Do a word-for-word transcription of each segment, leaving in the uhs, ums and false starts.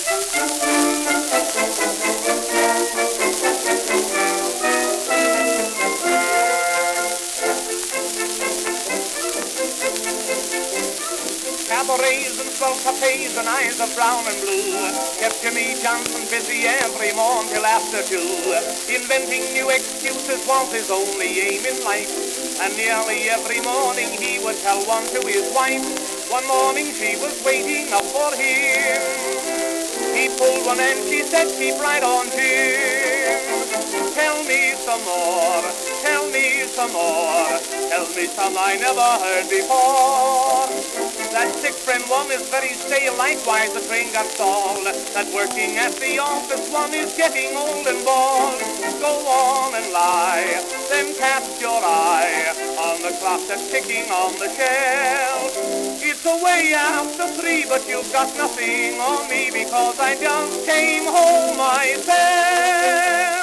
Cabarets and swell cafes and eyes of brown and blue kept Jimmy Johnson busy every morn till after two. Inventing new excuses was his only aim in life, and nearly every morning he would tell one to his wife. One morning she was waiting up for him. He pulled one and she said, "Keep right on, Jim. Tell me some more, tell me some more, tell me some I never heard before. That sick friend one is very stale, likewise the train got stalled. That working at the office one is getting old and bald. Go on and lie, then cast your eye on the clock that's ticking on the shelf. It's away after three, but you've got nothing on me because I just came home myself."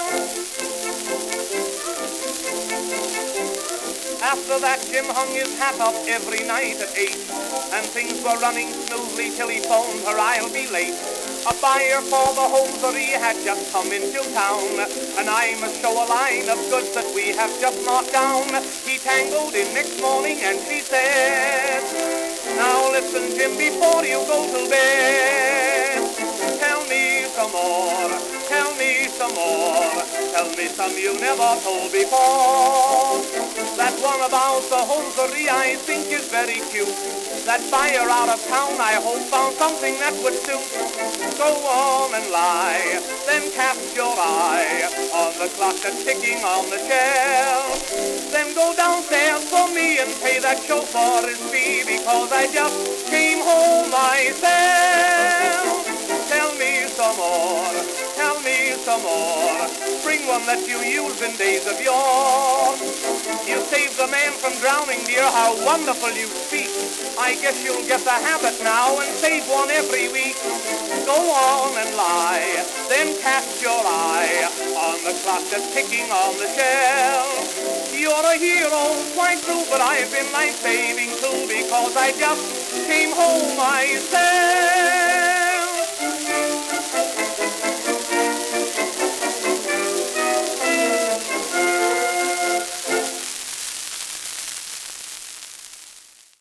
After that, Jim hung his hat up every night at eight, and things were running smoothly till he phoned her, "I'll be late." A buyer for the hosiery had just come into town, and I must show a line of goods that we have just marked down. He tangled in next morning and she said, "Now listen, Jim, before you go to bed, tell me some more, tell me some more, tell me some you never told before. That one about the hosiery I think is very cute. That buyer out of town I hope found something that would suit. Go on and lie, then cast your eye on the clock that's ticking on the shelf. Then go downstairs for me and pay that chauffeur his fee because I just came home myself. Tell me some more, tell me some more, bring one that you used in days of yore. You saved a man from drowning, dear, how wonderful you speak. I guess you'll get the habit now and save one every week. Go on and lie, then cast your eye on the clock that's ticking on the shelf. You're a hero, quite true, but I've been life-saving too because I just came home myself."